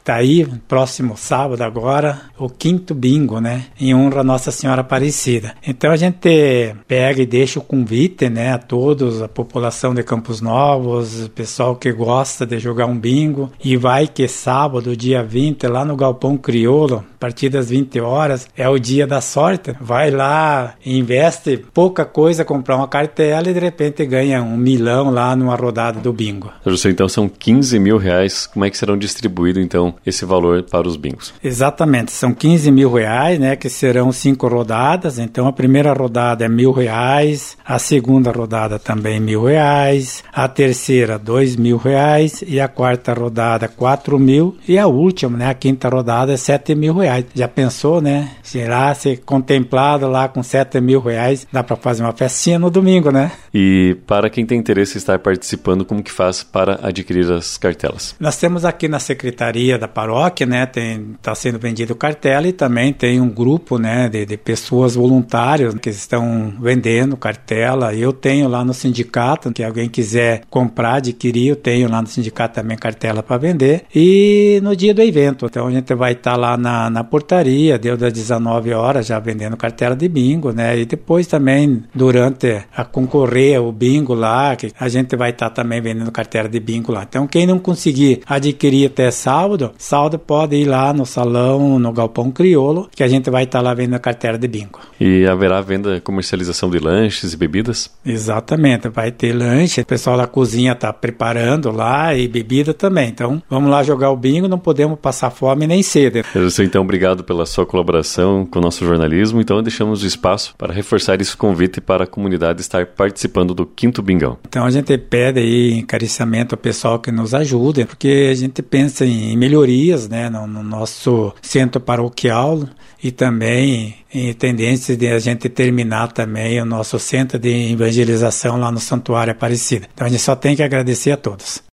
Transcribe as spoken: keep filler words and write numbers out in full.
Tá aí, próximo sábado agora, o quinto bingo, né? Em honra a Nossa Senhora Aparecida. Então a gente pega e deixa o convite, né? A todos, a população de Campos Novos, o pessoal que gosta de jogar um bingo. E vai que sábado, dia vinte, lá no Galpão Crioulo, a partir das vinte horas, é o dia da sorte. Vai lá, investe pouca coisa, comprar uma cartela e de repente ganha um milhão lá numa rodada do bingo. Então são quinze mil reais. Como é que serão distribuídos então esse valor para os bingos? Exatamente, são quinze mil reais, né, que serão cinco rodadas. Então a primeira rodada é mil reais, a segunda rodada também mil reais, a terceira dois mil reais e a quarta rodada quatro mil e a última, né, a quinta rodada é sete mil reais. Já pensou, né? Será ser contemplado lá com sete mil reais, dá para fazer uma festinha no domingo, né? E para quem tem interesse em estar participando, como que faz para adquirir as cartelas? Nós temos aqui na secretaria da paróquia, né, tem, tá sendo vendido cartela e também tem um grupo, né, de, de pessoas voluntárias que estão vendendo cartela. Eu tenho lá no sindicato, que alguém quiser comprar, adquirir, eu tenho lá no sindicato também cartela para vender. E no dia do evento, então a gente vai estar tá lá na, na portaria, deu das dezenove horas já vendendo cartela de bingo, né, e depois também durante a concorrer o bingo lá, que a gente vai estar tá também vendendo cartela de bingo lá. Então quem não conseguir adquirir até sábado, sábado pode ir lá no salão, no Galpão Crioulo, que a gente vai estar tá lá vendendo a cartela de bingo. E haverá venda, comercialização de lanches e bebidas? Exatamente, vai ter lanche, o pessoal da cozinha está preparando lá e bebida também. Então vamos lá jogar o bingo, não podemos passar fome nem sede. Então, obrigado pela sua colaboração com o nosso jornalismo. Então deixamos o espaço para reforçar esse convite para a comunidade estar participando do quinto bingão. Então a gente pede aí encarecimento ao pessoal que nos ajude, porque a gente pensa em melhorias, né, no, no nosso centro paroquial e também em tendências de a gente terminar também o nosso centro de evangelização lá no Santuário Aparecida. Então a gente só tem que agradecer a todos.